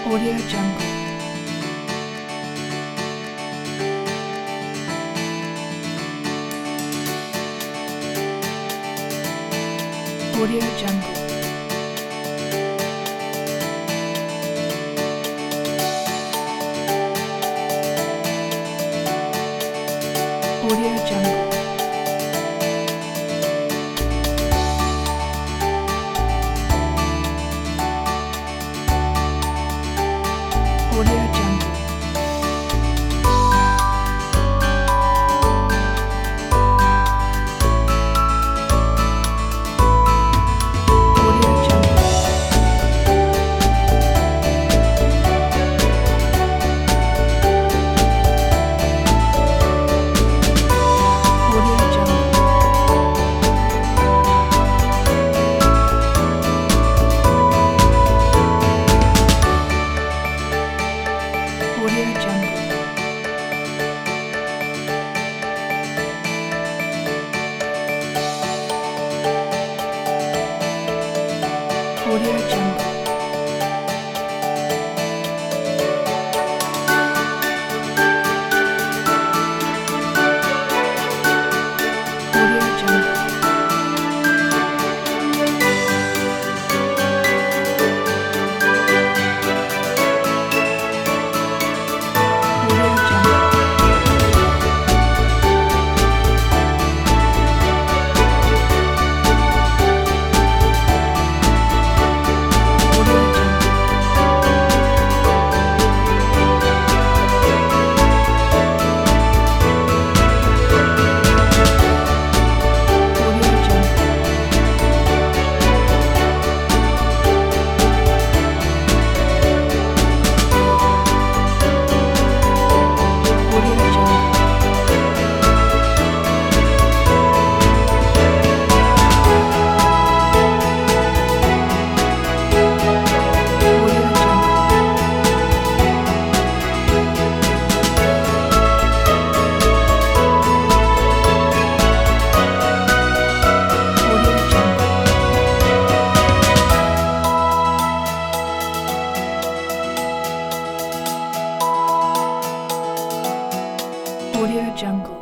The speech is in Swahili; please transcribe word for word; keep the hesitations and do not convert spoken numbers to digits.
Audio Jungle. Audio Jungle. Audio Jungle. Audio Jungle. Audio Jungle. Audio Jungle. Audio Jungle. Audio Jungle. Audio Jungle. Audio Jungle. Audio Jungle. Audio Jungle. Audio Jungle. Audio Jungle. Audio Jungle. Audio Jungle.